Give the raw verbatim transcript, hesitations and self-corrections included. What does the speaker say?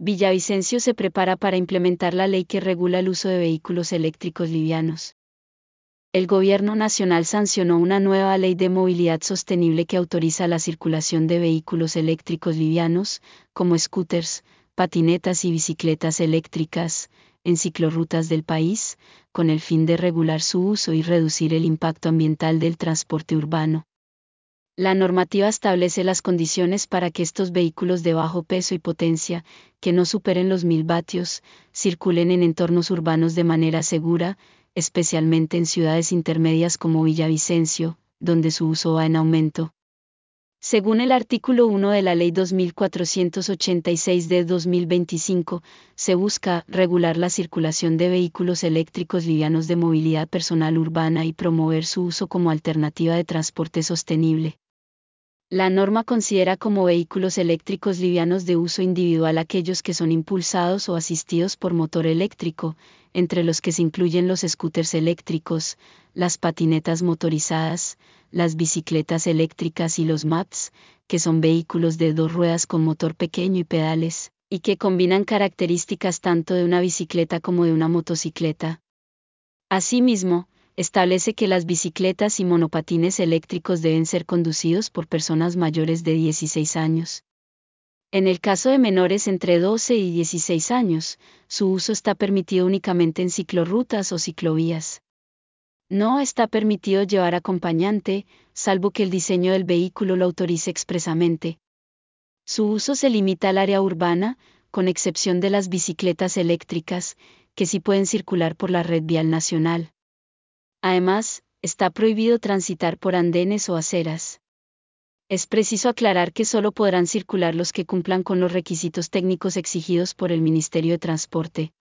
Villavicencio se prepara para implementar la ley que regula el uso de vehículos eléctricos livianos. El Gobierno Nacional sancionó una nueva ley de movilidad sostenible que autoriza la circulación de vehículos eléctricos livianos, como scooters, patinetas y bicicletas eléctricas, en ciclorrutas del país, con el fin de regular su uso y reducir el impacto ambiental del transporte urbano. La normativa establece las condiciones para que estos vehículos de bajo peso y potencia, que no superen los mil vatios, circulen en entornos urbanos de manera segura, especialmente en ciudades intermedias como Villavicencio, donde su uso va en aumento. Según el artículo uno de la Ley dos mil cuatrocientos ochenta y seis de dos mil veinticinco, se busca regular la circulación de vehículos eléctricos livianos de movilidad personal urbana y promover su uso como alternativa de transporte sostenible. La norma considera como vehículos eléctricos livianos de uso individual aquellos que son impulsados o asistidos por motor eléctrico, entre los que se incluyen los scooters eléctricos, las patinetas motorizadas, las bicicletas eléctricas y los M A Ps, que son vehículos de dos ruedas con motor pequeño y pedales, y que combinan características tanto de una bicicleta como de una motocicleta. Asimismo, establece que las bicicletas y monopatines eléctricos deben ser conducidos por personas mayores de dieciséis años. En el caso de menores entre doce y dieciséis años, su uso está permitido únicamente en ciclorrutas o ciclovías. No está permitido llevar acompañante, salvo que el diseño del vehículo lo autorice expresamente. Su uso se limita al área urbana, con excepción de las bicicletas eléctricas, que sí pueden circular por la red vial nacional. Además, está prohibido transitar por andenes o aceras. Es preciso aclarar que solo podrán circular los que cumplan con los requisitos técnicos exigidos por el Ministerio de Transporte.